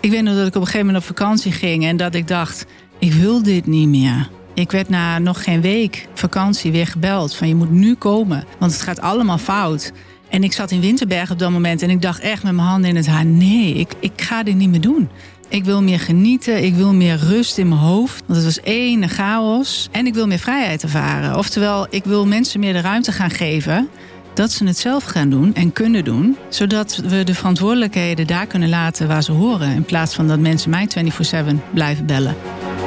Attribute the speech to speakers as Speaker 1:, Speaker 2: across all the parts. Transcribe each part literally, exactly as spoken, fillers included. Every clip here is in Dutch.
Speaker 1: Ik weet nog dat ik op een gegeven moment op vakantie ging en dat ik dacht, ik wil dit niet meer. Ik werd na nog geen week vakantie weer gebeld van je moet nu komen, want het gaat allemaal fout. En ik zat in Winterberg op dat moment en ik dacht echt met mijn handen in het haar, nee, ik, ik ga dit niet meer doen. Ik wil meer genieten, ik wil meer rust in mijn hoofd. Want het was één chaos. En ik wil meer vrijheid ervaren. Oftewel, ik wil mensen meer de ruimte gaan geven dat ze het zelf gaan doen en kunnen doen. Zodat we de verantwoordelijkheden daar kunnen laten waar ze horen. In plaats van dat mensen mij vierentwintig zeven blijven bellen.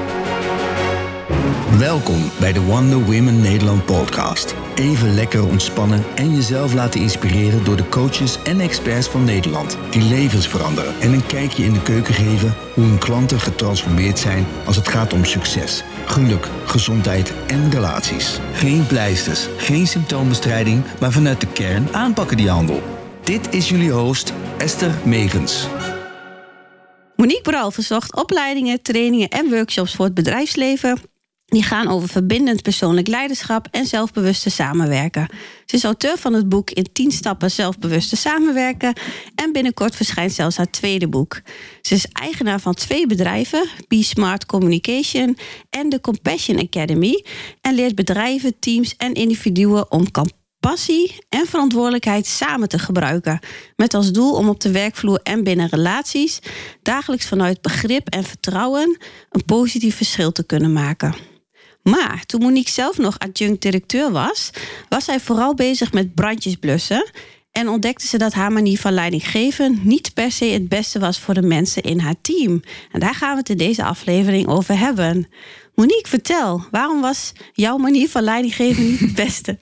Speaker 2: Welkom bij de Wonder Women Nederland podcast. Even lekker ontspannen en jezelf laten inspireren door de coaches en experts van Nederland. Die levens veranderen en een kijkje in de keuken geven hoe hun klanten getransformeerd zijn als het gaat om succes, geluk, gezondheid en relaties. Geen pleisters, geen symptoombestrijding, maar vanuit de kern aanpakken die handel. Dit is jullie host Esther Megens.
Speaker 3: Monique Brouw verzorgt opleidingen, trainingen en workshops voor het bedrijfsleven. Die gaan over verbindend persoonlijk leiderschap en zelfbewuste samenwerken. Ze is auteur van het boek In tien stappen zelfbewuste samenwerken. En binnenkort verschijnt zelfs haar tweede boek. Ze is eigenaar van twee bedrijven, Be Smart Communication en de Compassion Academy. En leert bedrijven, teams en individuen om compassie en verantwoordelijkheid samen te gebruiken. Met als doel om op de werkvloer en binnen relaties dagelijks vanuit begrip en vertrouwen een positief verschil te kunnen maken. Maar toen Monique zelf nog adjunct-directeur was, was zij vooral bezig met brandjes blussen en ontdekte ze dat haar manier van leiding geven niet per se het beste was voor de mensen in haar team. En daar gaan we het in deze aflevering over hebben. Monique, vertel, waarom was jouw manier van leiding geven niet het beste?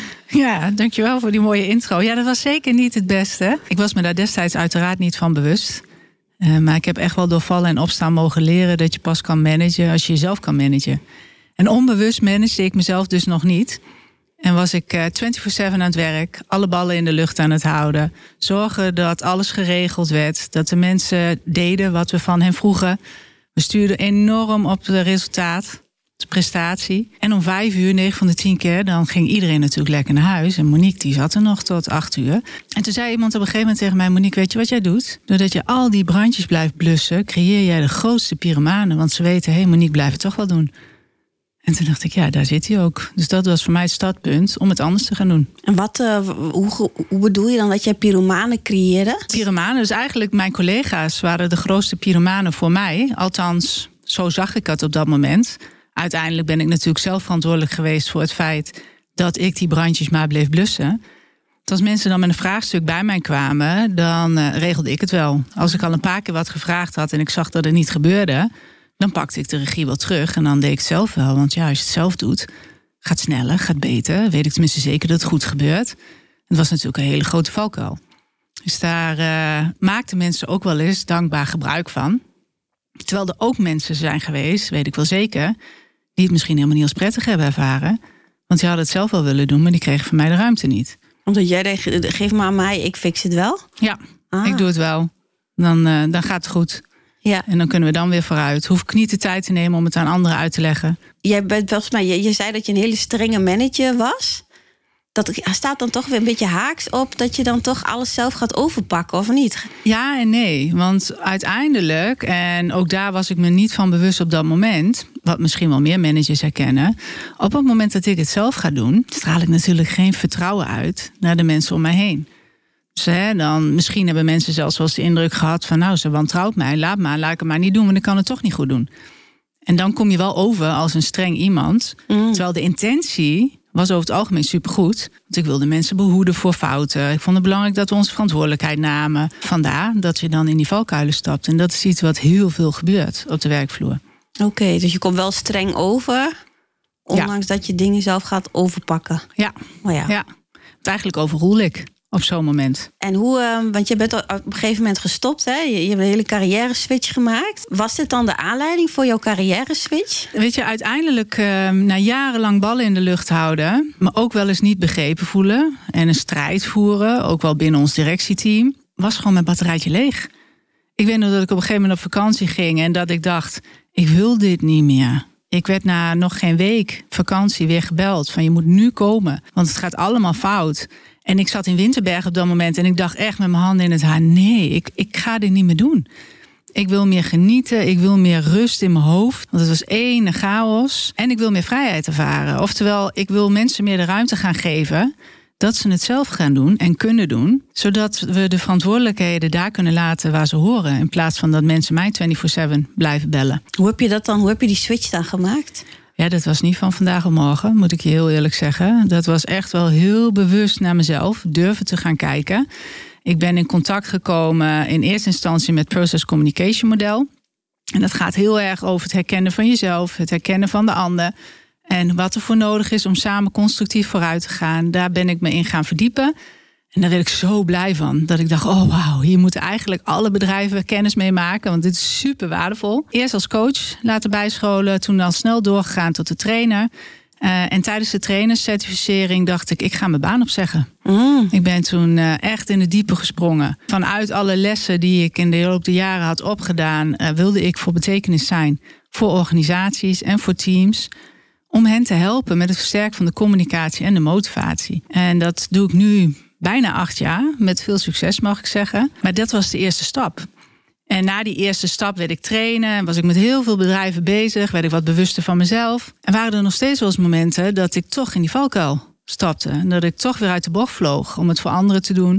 Speaker 1: Ja, dankjewel voor die mooie intro. Ja, dat was zeker niet het beste. Ik was me daar destijds uiteraard niet van bewust. Uh, maar ik heb echt wel door vallen en opstaan mogen leren dat je pas kan managen als je jezelf kan managen. En onbewust managede ik mezelf dus nog niet. En was ik uh, vierentwintig zeven aan het werk, alle ballen in de lucht aan het houden. Zorgen dat alles geregeld werd, dat de mensen deden wat we van hen vroegen. We stuurden enorm op het resultaat, de prestatie. En om vijf uur, negen van de tien keer, dan ging iedereen natuurlijk lekker naar huis. En Monique die zat er nog tot acht uur. En toen zei iemand op een gegeven moment tegen mij, Monique, weet je wat jij doet? Doordat je al die brandjes blijft blussen, creëer jij de grootste pyromanen. Want ze weten, hé hey, Monique, blijf het toch wel doen. En toen dacht ik, ja, daar zit hij ook. Dus dat was voor mij het startpunt om het anders te gaan doen.
Speaker 3: En wat, uh, hoe, hoe bedoel je dan dat jij pyromanen creëerde?
Speaker 1: Pyromanen, dus eigenlijk mijn collega's waren de grootste pyromanen voor mij. Althans, zo zag ik het op dat moment. Uiteindelijk ben ik natuurlijk zelf verantwoordelijk geweest voor het feit dat ik die brandjes maar bleef blussen. Als mensen dan met een vraagstuk bij mij kwamen, dan uh, regelde ik het wel. Als ik al een paar keer wat gevraagd had en ik zag dat het niet gebeurde, dan pakte ik de regie wel terug en dan deed ik het zelf wel. Want ja, als je het zelf doet, gaat sneller, gaat beter. Weet ik tenminste zeker dat het goed gebeurt. Het was natuurlijk een hele grote valkuil. Dus daar uh, maakten mensen ook wel eens dankbaar gebruik van. Terwijl er ook mensen zijn geweest, weet ik wel zeker, die het misschien helemaal niet als prettig hebben ervaren. Want die hadden het zelf wel willen doen, maar die kregen van mij de ruimte niet.
Speaker 3: Omdat jij denkt, geef maar aan mij, ik fix het wel?
Speaker 1: Ja,
Speaker 3: ah.
Speaker 1: ik doe het wel. Dan, uh, dan gaat het goed.
Speaker 3: Ja.
Speaker 1: En dan kunnen we dan weer vooruit. Hoef ik niet de tijd te nemen om het aan anderen uit te leggen.
Speaker 3: Jij bent volgens mij, je, je zei dat je een hele strenge manager was. Dat staat dan toch weer een beetje haaks op dat je dan toch alles zelf gaat overpakken, of niet?
Speaker 1: Ja en nee, want uiteindelijk, en ook daar was ik me niet van bewust op dat moment, wat misschien wel meer managers herkennen, op het moment dat ik het zelf ga doen, straal ik natuurlijk geen vertrouwen uit naar de mensen om mij heen. Dus hè, dan, misschien hebben mensen zelfs wel eens de indruk gehad van, nou, ze wantrouwt mij, laat maar, laat ik het maar niet doen, want ik kan het toch niet goed doen. En dan kom je wel over als een streng iemand, mm. terwijl de intentie was over het algemeen supergoed. Want ik wilde mensen behoeden voor fouten. Ik vond het belangrijk dat we onze verantwoordelijkheid namen. Vandaar dat je dan in die valkuilen stapt. En dat is iets wat heel veel gebeurt op de werkvloer.
Speaker 3: Oké, okay, dus je komt wel streng over, ondanks ja. dat je dingen zelf gaat overpakken.
Speaker 1: Ja,
Speaker 3: oh ja.
Speaker 1: ja. Want eigenlijk overroel ik op zo'n moment.
Speaker 3: En hoe, uh, want je bent op een gegeven moment gestopt, hè? Je, je hebt een hele carrière switch gemaakt. Was dit dan de aanleiding voor jouw carrière switch?
Speaker 1: Weet je, uiteindelijk uh, na jarenlang ballen in de lucht houden, maar ook wel eens niet begrepen voelen en een strijd voeren, ook wel binnen ons directieteam, was gewoon mijn batterijtje leeg. Ik weet nog dat ik op een gegeven moment op vakantie ging en dat ik dacht, ik wil dit niet meer. Ik werd na nog geen week vakantie weer gebeld van je moet nu komen, want het gaat allemaal fout. En ik zat in Winterberg op dat moment en ik dacht echt met mijn handen in het haar, nee, ik, ik ga dit niet meer doen. Ik wil meer genieten. Ik wil meer rust in mijn hoofd. Want het was één chaos. En ik wil meer vrijheid ervaren. Oftewel, ik wil mensen meer de ruimte gaan geven dat ze het zelf gaan doen en kunnen doen. Zodat we de verantwoordelijkheden daar kunnen laten waar ze horen. In plaats van dat mensen mij vierentwintig zeven blijven bellen.
Speaker 3: Hoe heb je dat dan? Hoe heb je die switch dan gemaakt?
Speaker 1: Ja, dat was niet van vandaag op morgen, moet ik je heel eerlijk zeggen. Dat was echt wel heel bewust naar mezelf durven te gaan kijken. Ik ben in contact gekomen in eerste instantie met Process Communication model. En dat gaat heel erg over het herkennen van jezelf, het herkennen van de ander. En wat er voor nodig is om samen constructief vooruit te gaan. Daar ben ik me in gaan verdiepen. En daar werd ik zo blij van. Dat ik dacht, oh wauw, hier moeten eigenlijk alle bedrijven kennis mee maken. Want dit is super waardevol. Eerst als coach laten bijscholen. Toen al snel doorgegaan tot de trainer. Uh, en tijdens de trainerscertificering dacht ik, ik ga mijn baan opzeggen. Mm. Ik ben toen uh, echt in het diepe gesprongen. Vanuit alle lessen die ik in de loop der jaren had opgedaan, Uh, wilde ik voor betekenis zijn. Voor organisaties en voor teams. Om hen te helpen met het versterken van de communicatie en de motivatie. En dat doe ik nu bijna acht jaar. Met veel succes mag ik zeggen. Maar dat was de eerste stap. En na die eerste stap werd ik trainen. Was ik met heel veel bedrijven bezig. Werd ik wat bewuster van mezelf. En waren er nog steeds wel eens momenten dat ik toch in die valkuil stapte. En dat ik toch weer uit de bocht vloog om het voor anderen te doen.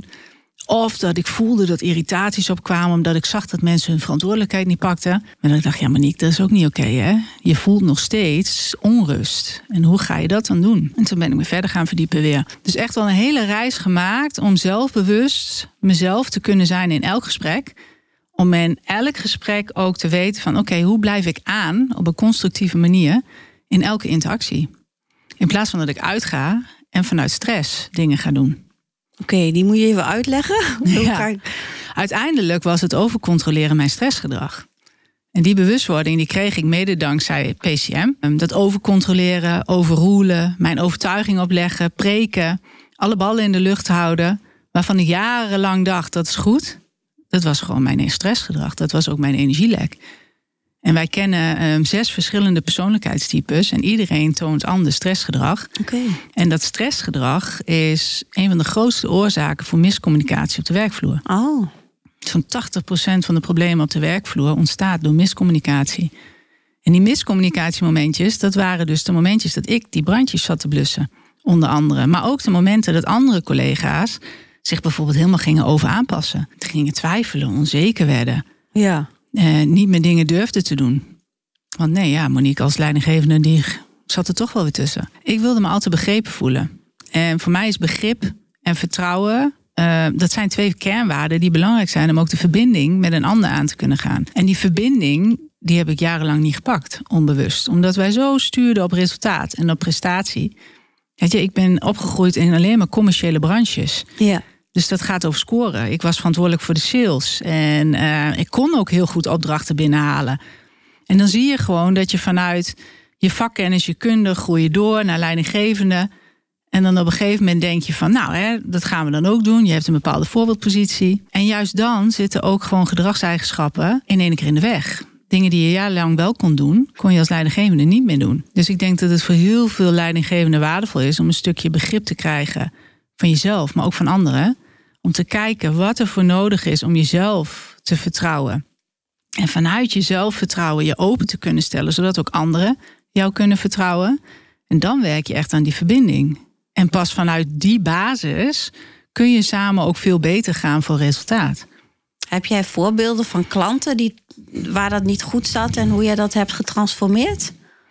Speaker 1: Of dat ik voelde dat irritaties opkwamen omdat ik zag dat mensen hun verantwoordelijkheid niet pakten. Maar dan dacht ik, ja Monique, dat is ook niet oké, hè? Je voelt nog steeds onrust. En hoe ga je dat dan doen? En toen ben ik me verder gaan verdiepen weer. Dus echt wel een hele reis gemaakt om zelfbewust mezelf te kunnen zijn in elk gesprek. Om in elk gesprek ook te weten van, oké, hoe blijf ik aan op een constructieve manier in elke interactie? In plaats van dat ik uitga en vanuit stress dingen ga doen.
Speaker 3: Oké, okay, die moet je even uitleggen.
Speaker 1: Ja. Uiteindelijk was het overcontroleren mijn stressgedrag. En die bewustwording die kreeg ik mede dankzij P C M. Dat overcontroleren, overroelen, mijn overtuiging opleggen, preken, alle ballen in de lucht houden, waarvan ik jarenlang dacht, dat is goed. Dat was gewoon mijn stressgedrag. Dat was ook mijn energielek. En wij kennen um, zes verschillende persoonlijkheidstypes. En iedereen toont ander stressgedrag.
Speaker 3: Okay.
Speaker 1: En dat stressgedrag is een van de grootste oorzaken voor miscommunicatie op de werkvloer.
Speaker 3: Oh.
Speaker 1: Zo'n tachtig procent van de problemen op de werkvloer ontstaat door miscommunicatie. En die miscommunicatiemomentjes, dat waren dus de momentjes dat ik die brandjes zat te blussen. Onder andere. Maar ook de momenten dat andere collega's zich bijvoorbeeld helemaal gingen over aanpassen. Gingen twijfelen, onzeker werden.
Speaker 3: Ja.
Speaker 1: Uh, niet meer dingen durfde te doen. Want nee, ja, Monique als leidinggevende, die zat er toch wel weer tussen. Ik wilde me altijd begrepen voelen. En voor mij is begrip en vertrouwen, uh, dat zijn twee kernwaarden die belangrijk zijn om ook de verbinding met een ander aan te kunnen gaan. En die verbinding, die heb ik jarenlang niet gepakt, onbewust. Omdat wij zo stuurden op resultaat en op prestatie. Weet je, ik ben opgegroeid in alleen maar commerciële branches.
Speaker 3: Ja.
Speaker 1: Dus dat gaat over scoren. Ik was verantwoordelijk voor de sales. En uh, ik kon ook heel goed opdrachten binnenhalen. En dan zie je gewoon dat je vanuit je vakkennis, je kunde, groei je door naar leidinggevende. En dan op een gegeven moment denk je van, nou, hè, dat gaan we dan ook doen. Je hebt een bepaalde voorbeeldpositie. En juist dan zitten ook gewoon gedragseigenschappen in één keer in de weg. Dingen die je jarenlang wel kon doen, kon je als leidinggevende niet meer doen. Dus ik denk dat het voor heel veel leidinggevenden waardevol is om een stukje begrip te krijgen van jezelf, maar ook van anderen. Om te kijken wat er voor nodig is om jezelf te vertrouwen. En vanuit je zelfvertrouwen je open te kunnen stellen, zodat ook anderen jou kunnen vertrouwen. En dan werk je echt aan die verbinding. En pas vanuit die basis kun je samen ook veel beter gaan voor resultaat.
Speaker 3: Heb jij voorbeelden van klanten die, waar dat niet goed zat en hoe jij dat hebt getransformeerd?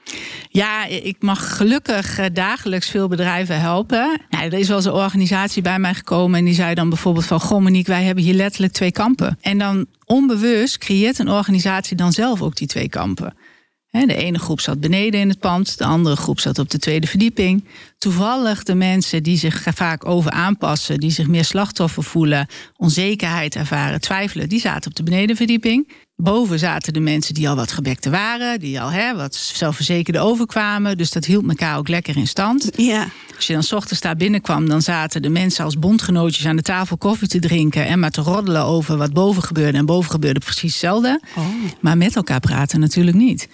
Speaker 1: Ja, ik mag gelukkig dagelijks veel bedrijven helpen. Nou, er is wel eens een organisatie bij mij gekomen en die zei dan bijvoorbeeld van, goh Monique, wij hebben hier letterlijk twee kampen. En dan onbewust creëert een organisatie dan zelf ook die twee kampen. De ene groep zat beneden in het pand, de andere groep zat op de tweede verdieping. Toevallig de mensen die zich vaak over aanpassen, die zich meer slachtoffer voelen, onzekerheid ervaren, twijfelen, die zaten op de benedenverdieping. Boven zaten de mensen die al wat gebekte waren, die al hè, wat zelfverzekerd overkwamen. Dus dat hield elkaar ook lekker in stand.
Speaker 3: Ja.
Speaker 1: Als je dan 's ochtends daar binnenkwam, dan zaten de mensen als bondgenootjes aan de tafel koffie te drinken en maar te roddelen over wat boven gebeurde. En boven gebeurde precies hetzelfde.
Speaker 3: Oh.
Speaker 1: Maar met elkaar praten natuurlijk niet.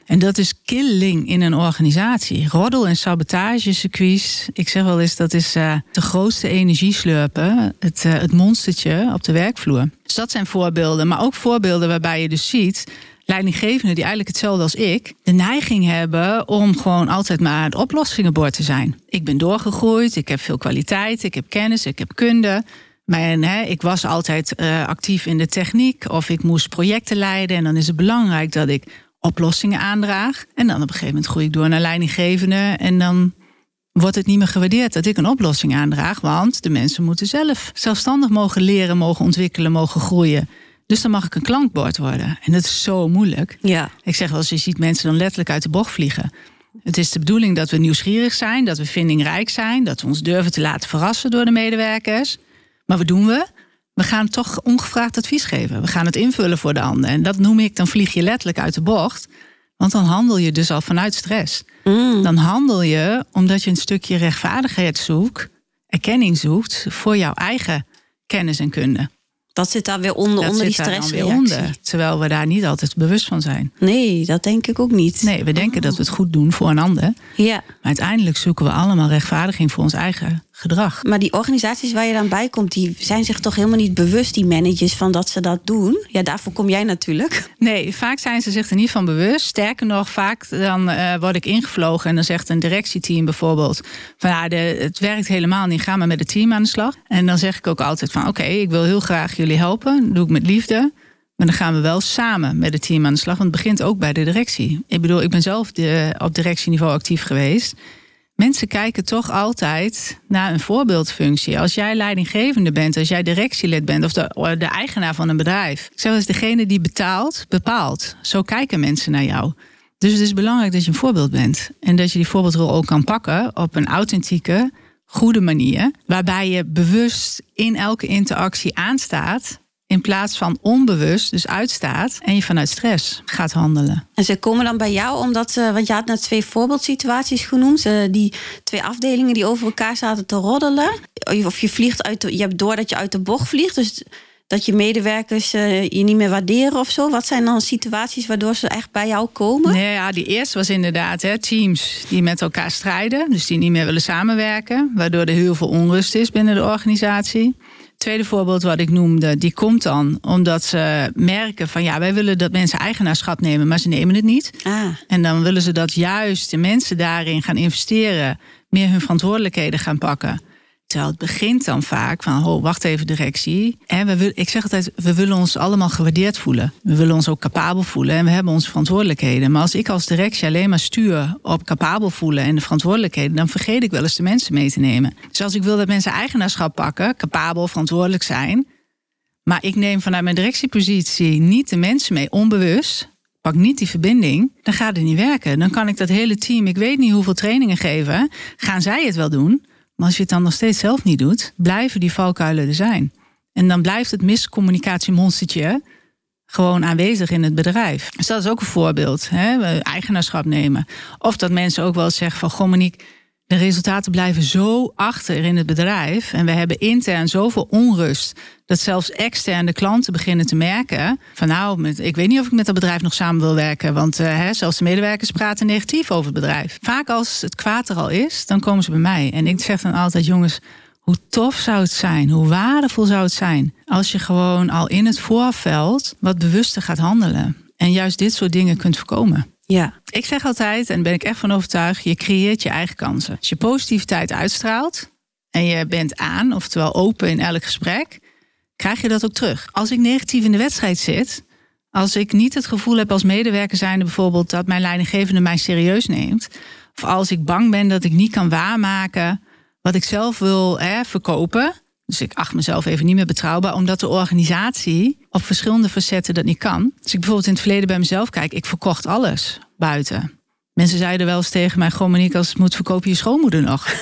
Speaker 1: En dat is killing in een organisatie. Roddel- en sabotagecircuits. Ik zeg wel eens, dat is uh, de grootste energieslurpen. Het, uh, het monstertje op de werkvloer. Dus dat zijn voorbeelden. Maar ook voorbeelden waarbij je dus ziet... leidinggevenden die eigenlijk hetzelfde als ik... de neiging hebben om gewoon altijd maar het oplossingenbord te zijn. Ik ben doorgegroeid, ik heb veel kwaliteit, ik heb kennis, ik heb kunde... Maar hè, ik was altijd uh, actief in de techniek of ik moest projecten leiden. En dan is het belangrijk dat ik oplossingen aandraag. En dan op een gegeven moment groei ik door naar leidinggevende. En dan wordt het niet meer gewaardeerd dat ik een oplossing aandraag. Want de mensen moeten zelf zelfstandig mogen leren, mogen ontwikkelen, mogen groeien. Dus dan mag ik een klankbord worden. En dat is zo moeilijk.
Speaker 3: Ja.
Speaker 1: Ik zeg wel eens, je ziet mensen dan letterlijk uit de bocht vliegen. Het is de bedoeling dat we nieuwsgierig zijn, dat we vindingrijk zijn. Dat we ons durven te laten verrassen door de medewerkers. Maar wat doen we? We gaan toch ongevraagd advies geven. We gaan het invullen voor de ander. En dat noem ik, dan vlieg je letterlijk uit de bocht. Want dan handel je dus al vanuit stress.
Speaker 3: Mm.
Speaker 1: Dan handel je omdat je een stukje rechtvaardigheid zoekt, erkenning zoekt voor jouw eigen kennis en kunde.
Speaker 3: Dat zit daar weer onder,
Speaker 1: dat
Speaker 3: onder die
Speaker 1: zit daar dan
Speaker 3: stressreactie.
Speaker 1: weer onder, terwijl we daar niet altijd bewust van zijn.
Speaker 3: Nee, dat denk ik ook niet.
Speaker 1: Nee, we denken dat we het goed doen voor een ander.
Speaker 3: Ja.
Speaker 1: Maar uiteindelijk zoeken we allemaal rechtvaardiging voor ons eigen gedrag.
Speaker 3: Maar die organisaties waar je dan bij komt, die zijn zich toch helemaal niet bewust, die managers, van dat ze dat doen? Ja, daarvoor kom jij natuurlijk.
Speaker 1: Nee, vaak zijn ze zich er niet van bewust. Sterker nog, vaak dan uh, word ik ingevlogen en dan zegt een directieteam bijvoorbeeld van ja, de, het werkt helemaal niet, ga maar met het team aan de slag. En dan zeg ik ook altijd van oké, okay, ik wil heel graag jullie helpen, dat doe ik met liefde. Maar dan gaan we wel samen met het team aan de slag, want het begint ook bij de directie. Ik bedoel, ik ben zelf de, op directieniveau actief geweest. Mensen kijken toch altijd naar een voorbeeldfunctie. Als jij leidinggevende bent, als jij directielid bent of de, de eigenaar van een bedrijf. Ik zeg wel eens, degene die betaalt, bepaalt. Zo kijken mensen naar jou. Dus het is belangrijk dat je een voorbeeld bent. En dat je die voorbeeldrol ook kan pakken op een authentieke, goede manier. Waarbij je bewust in elke interactie aanstaat. In plaats van onbewust, dus uitstaat. En je vanuit stress gaat handelen.
Speaker 3: En ze komen dan bij jou omdat, uh, want je had net twee voorbeeldsituaties genoemd. Uh, die twee afdelingen die over elkaar zaten te roddelen. Of je vliegt uit de, je hebt door dat je uit de bocht vliegt. Dus dat je medewerkers uh, je niet meer waarderen of zo. Wat zijn dan situaties waardoor ze echt bij jou komen?
Speaker 1: Nee, ja, die eerste was inderdaad hè, teams die met elkaar strijden. Dus die niet meer willen samenwerken. Waardoor er heel veel onrust is binnen de organisatie. Tweede voorbeeld wat ik noemde, die komt dan omdat ze merken van ja, wij willen dat mensen eigenaarschap nemen, maar ze nemen het niet.
Speaker 3: Ah.
Speaker 1: En dan willen ze dat juist de mensen daarin gaan investeren, meer hun verantwoordelijkheden gaan pakken. Terwijl het begint dan vaak van, oh, wacht even directie. En we willen, ik zeg altijd, we willen ons allemaal gewaardeerd voelen. We willen ons ook capabel voelen en we hebben onze verantwoordelijkheden. Maar als ik als directie alleen maar stuur op capabel voelen en de verantwoordelijkheden, dan vergeet ik wel eens de mensen mee te nemen. Dus als ik wil dat mensen eigenaarschap pakken, capabel, verantwoordelijk zijn, maar ik neem vanuit mijn directiepositie niet de mensen mee, onbewust, pak niet die verbinding, dan gaat het niet werken. Dan kan ik dat hele team, ik weet niet hoeveel trainingen geven, gaan zij het wel doen. Maar als je het dan nog steeds zelf niet doet, blijven die valkuilen er zijn. En dan blijft het miscommunicatiemonstertje gewoon aanwezig in het bedrijf. Dus dat is ook een voorbeeld. Hè? Eigenaarschap nemen. Of dat mensen ook wel eens zeggen van, goh Monique, de resultaten blijven zo achter in het bedrijf. En we hebben intern zoveel onrust, dat zelfs extern de klanten beginnen te merken van nou, met, ik weet niet of ik met dat bedrijf nog samen wil werken. Want uh, hè, zelfs de medewerkers praten negatief over het bedrijf. Vaak als het kwaad er al is, dan komen ze bij mij. En ik zeg dan altijd, jongens, hoe tof zou het zijn, hoe waardevol zou het zijn als je gewoon al in het voorveld wat bewuster gaat handelen. En juist dit soort dingen kunt voorkomen.
Speaker 3: Ja.
Speaker 1: Ik zeg altijd, en daar ben ik echt van overtuigd, je creëert je eigen kansen. Als je positiviteit uitstraalt en je bent aan, oftewel open in elk gesprek, krijg je dat ook terug. Als ik negatief in de wedstrijd zit, als ik niet het gevoel heb als medewerker zijnde bijvoorbeeld dat mijn leidinggevende mij serieus neemt, of als ik bang ben dat ik niet kan waarmaken wat ik zelf wil hè, verkopen, dus ik acht mezelf even niet meer betrouwbaar, omdat de organisatie op verschillende facetten dat niet kan. Als ik bijvoorbeeld in het verleden bij mezelf kijk, ik verkocht alles buiten. Mensen zeiden wel eens tegen mij, goh Monique, als het moet verkoop je je schoonmoeder nog.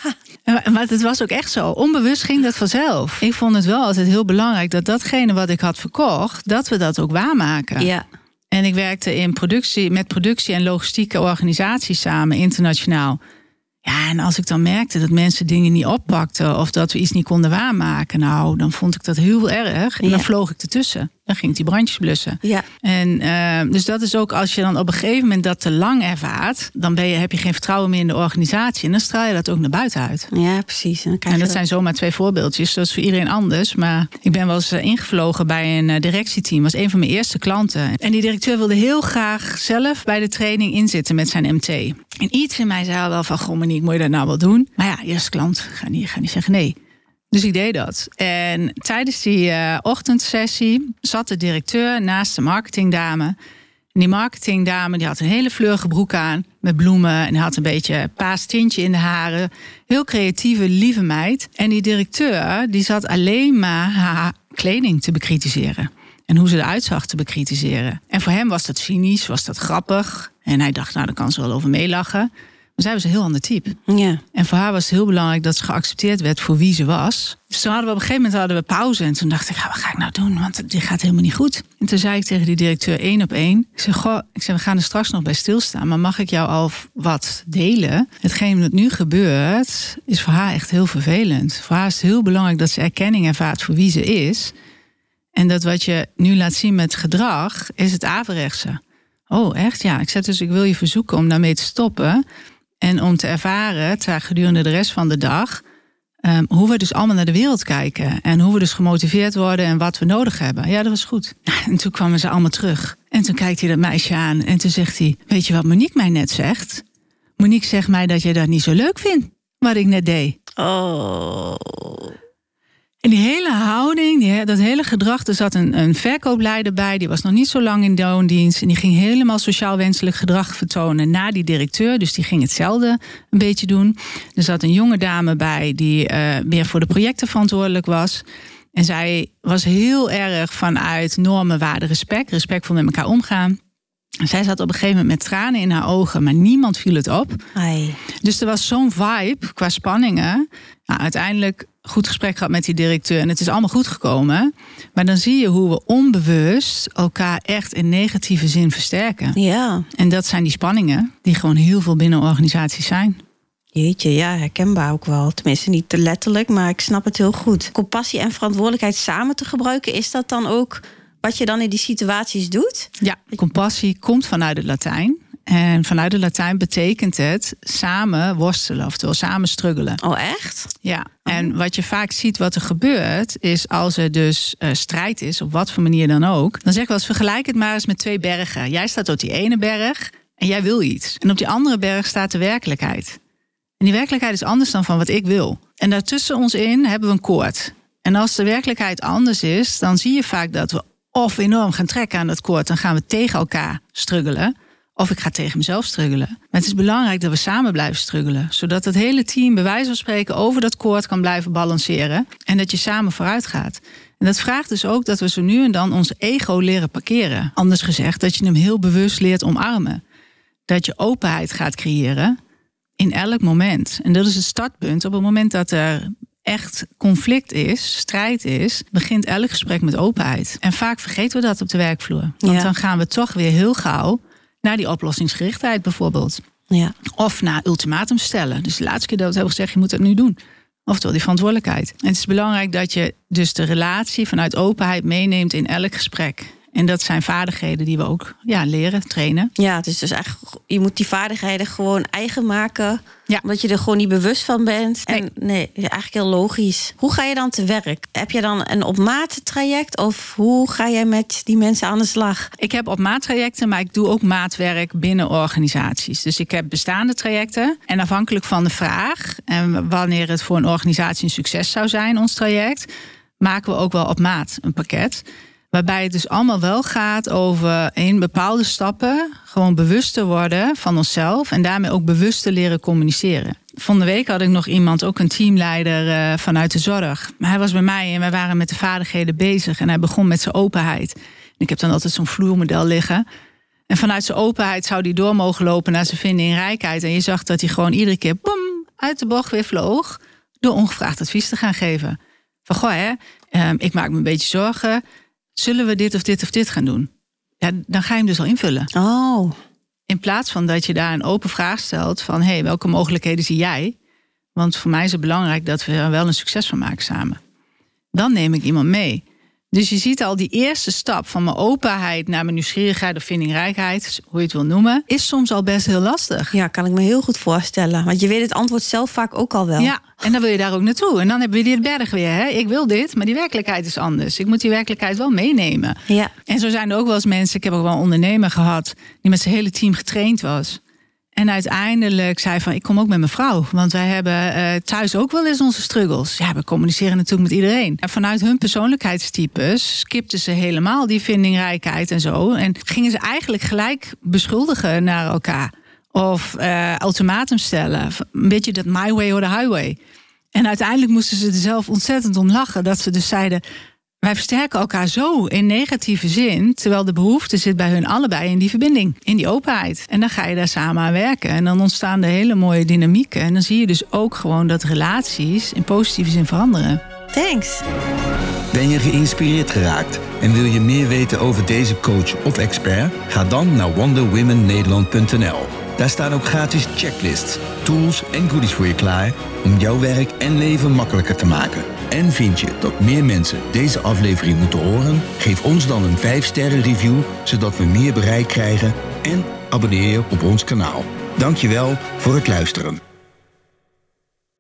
Speaker 1: Maar het was ook echt zo. Onbewust ging dat vanzelf. Ik vond het wel altijd heel belangrijk dat datgene wat ik had verkocht, dat we dat ook waarmaken.
Speaker 3: Ja.
Speaker 1: En ik werkte in productie, met productie en logistieke organisaties samen, internationaal. Ja, en als ik dan merkte dat mensen dingen niet oppakten of dat we iets niet konden waarmaken, nou, dan vond ik dat heel erg. En ja. dan vloog ik ertussen. Dan ging ik die brandjes blussen.
Speaker 3: Ja.
Speaker 1: En uh, dus dat is ook als je dan op een gegeven moment dat te lang ervaart, dan ben je, heb je geen vertrouwen meer in de organisatie. En dan straal je dat ook naar buiten uit.
Speaker 3: Ja, precies. En, dan krijg
Speaker 1: en dat
Speaker 3: je
Speaker 1: zijn zomaar twee voorbeeldjes. Dat is voor iedereen anders. Maar ik ben wel eens ingevlogen bij een directieteam. Dat was een van mijn eerste klanten. En die directeur wilde heel graag zelf bij de training inzitten met zijn M T. En iets in mij zei al wel van, goh Monique, moet je dat nou wel doen? Maar ja, eerste klant, ga niet, ga niet zeggen nee. Dus ik deed dat. En tijdens die uh, ochtendsessie zat de directeur naast de marketingdame. En die marketingdame die had een hele fleurige broek aan met bloemen. En had een beetje paars tintje in de haren. Heel creatieve, lieve meid. En die directeur die zat alleen maar haar kleding te bekritiseren. En hoe ze eruit zag te bekritiseren. En voor hem was dat cynisch, was dat grappig. En hij dacht, nou, daar kan ze wel over meelachen. Maar zij was een heel ander type.
Speaker 3: Ja.
Speaker 1: En voor haar was het heel belangrijk dat ze geaccepteerd werd voor wie ze was. Dus toen hadden we op een gegeven moment hadden we pauze. En toen dacht ik, ja, wat ga ik nou doen? Want dit gaat helemaal niet goed. En toen zei ik tegen die directeur één op één. Ik zei, goh, ik zei, we gaan er straks nog bij stilstaan. Maar mag ik jou al wat delen? Hetgeen wat nu gebeurt, is voor haar echt heel vervelend. Voor haar is het heel belangrijk dat ze erkenning ervaart voor wie ze is. En dat wat je nu laat zien met gedrag, is het averechtse. Oh, echt? Ja. Ik zei dus, ik wil je verzoeken om daarmee te stoppen. En om te ervaren, gedurende de rest van de dag, um, hoe we dus allemaal naar de wereld kijken. En hoe we dus gemotiveerd worden en wat we nodig hebben. Ja, dat was goed. En toen kwamen ze allemaal terug. En toen kijkt hij dat meisje aan en toen zegt hij, weet je wat Monique mij net zegt? Monique zegt mij dat je dat niet zo leuk vindt, wat ik net deed.
Speaker 3: Oh...
Speaker 1: En die hele houding, die, dat hele gedrag, er zat een, een verkoopleider bij, die was nog niet zo lang in loondienst. En die ging helemaal sociaal wenselijk gedrag vertonen na die directeur. Dus die ging hetzelfde een beetje doen. Er zat een jonge dame bij die uh, meer voor de projecten verantwoordelijk was. En zij was heel erg vanuit normen, waarden, respect. Respectvol met elkaar omgaan. En zij zat op een gegeven moment met tranen in haar ogen, maar niemand viel het op.
Speaker 3: Ai.
Speaker 1: Dus er was zo'n vibe qua spanningen. Nou, uiteindelijk goed gesprek gehad met die directeur en het is allemaal goed gekomen. Maar dan zie je hoe we onbewust elkaar echt in negatieve zin versterken.
Speaker 3: Ja.
Speaker 1: En dat zijn die spanningen die gewoon heel veel binnen organisaties zijn.
Speaker 3: Jeetje, ja, herkenbaar ook wel. Tenminste, niet te letterlijk, maar ik snap het heel goed. Compassie en verantwoordelijkheid samen te gebruiken, is dat dan ook wat je dan in die situaties doet?
Speaker 1: Ja, compassie komt vanuit het Latijn. En vanuit het Latijn betekent het samen worstelen, oftewel samen struggelen.
Speaker 3: Oh, echt?
Speaker 1: Ja, en wat je vaak ziet wat er gebeurt, is als er dus uh, strijd is, op wat voor manier dan ook, dan zeg ik wel eens, vergelijk het maar eens met twee bergen. Jij staat op die ene berg en jij wil iets. En op die andere berg staat de werkelijkheid. En die werkelijkheid is anders dan van wat ik wil. En daartussen ons in hebben we een koord. En als de werkelijkheid anders is, dan zie je vaak dat we of enorm gaan trekken aan dat koord, dan gaan we tegen elkaar struggelen. Of ik ga tegen mezelf struggelen. Maar het is belangrijk dat we samen blijven struggelen. Zodat het hele team bij wijze van spreken over dat koord kan blijven balanceren. En dat je samen vooruit gaat. En dat vraagt dus ook dat we zo nu en dan ons ego leren parkeren. Anders gezegd, dat je hem heel bewust leert omarmen. Dat je openheid gaat creëren in elk moment. En dat is het startpunt. Op het moment dat er echt conflict is, strijd is, begint elk gesprek met openheid. En vaak vergeten we dat op de werkvloer. Want ja. dan gaan we toch weer heel gauw naar die oplossingsgerichtheid bijvoorbeeld.
Speaker 3: Ja.
Speaker 1: Of naar ultimatum stellen. Dus de laatste keer dat we hebben gezegd, je moet het nu doen. Oftewel die verantwoordelijkheid. En het is belangrijk dat je dus de relatie vanuit openheid meeneemt in elk gesprek. En dat zijn vaardigheden die we ook ja, leren, trainen.
Speaker 3: Ja, het is dus eigenlijk, je moet die vaardigheden gewoon eigen maken.
Speaker 1: Ja.
Speaker 3: Omdat je er gewoon niet bewust van bent.
Speaker 1: Nee.
Speaker 3: En nee, eigenlijk heel logisch. Hoe ga je dan te werk? Heb je dan een op maat traject? Of hoe ga jij met die mensen aan de slag?
Speaker 1: Ik heb op maat trajecten, maar ik doe ook maatwerk binnen organisaties. Dus ik heb bestaande trajecten. En afhankelijk van de vraag en wanneer het voor een organisatie een succes zou zijn, ons traject, maken we ook wel op maat een pakket. Waarbij het dus allemaal wel gaat over in bepaalde stappen gewoon bewust te worden van onszelf en daarmee ook bewust te leren communiceren. Van de week had ik nog iemand, ook een teamleider uh, vanuit de zorg. Maar hij was bij mij en wij waren met de vaardigheden bezig en hij begon met zijn openheid. En ik heb dan altijd zo'n vloermodel liggen. En vanuit zijn openheid zou hij door mogen lopen naar zijn vinden in rijkheid. En je zag dat hij gewoon iedere keer boem, uit de bocht weer vloog door ongevraagd advies te gaan geven. Van goh hè, uh, ik maak me een beetje zorgen. Zullen we dit of dit of dit gaan doen? Ja, dan ga je hem dus al invullen.
Speaker 3: Oh.
Speaker 1: In plaats van dat je daar een open vraag stelt van... hé, hey, welke mogelijkheden zie jij? Want voor mij is het belangrijk dat we er wel een succes van maken samen. Dan neem ik iemand mee. Dus je ziet al die eerste stap van mijn openheid naar mijn nieuwsgierigheid of vindingrijkheid, hoe je het wil noemen, is soms al best heel lastig.
Speaker 3: Ja, kan ik me heel goed voorstellen. Want je weet het antwoord zelf vaak ook al wel.
Speaker 1: Ja, en dan wil je daar ook naartoe. En dan hebben we die berg weer. Hè? Ik wil dit, maar die werkelijkheid is anders. Ik moet die werkelijkheid wel meenemen.
Speaker 3: Ja.
Speaker 1: En zo zijn er ook wel eens mensen, ik heb ook wel een ondernemer gehad die met zijn hele team getraind was. En uiteindelijk zei van, ik kom ook met mijn vrouw. Want wij hebben uh, thuis ook wel eens onze struggles. Ja, we communiceren natuurlijk met iedereen. En vanuit hun persoonlijkheidstypes skipten ze helemaal die vindingrijkheid en zo. En gingen ze eigenlijk gelijk beschuldigen naar elkaar. Of uh, ultimatum stellen. Een beetje dat my way or the highway. En uiteindelijk moesten ze er zelf ontzettend om lachen. Dat ze dus zeiden, wij versterken elkaar zo in negatieve zin, terwijl de behoefte zit bij hun allebei in die verbinding, in die openheid. En dan ga je daar samen aan werken. En dan ontstaan er hele mooie dynamieken. En dan zie je dus ook gewoon dat relaties in positieve zin veranderen.
Speaker 3: Thanks.
Speaker 2: Ben je geïnspireerd geraakt en wil je meer weten over deze coach of expert? Ga dan naar wonder women nederland punt n l. Daar staan ook gratis checklists, tools en goodies voor je klaar om jouw werk en leven makkelijker te maken. En vind je dat meer mensen deze aflevering moeten horen? Geef ons dan een vijf sterren review, zodat we meer bereik krijgen. En abonneer je op ons kanaal. Dankjewel voor het luisteren.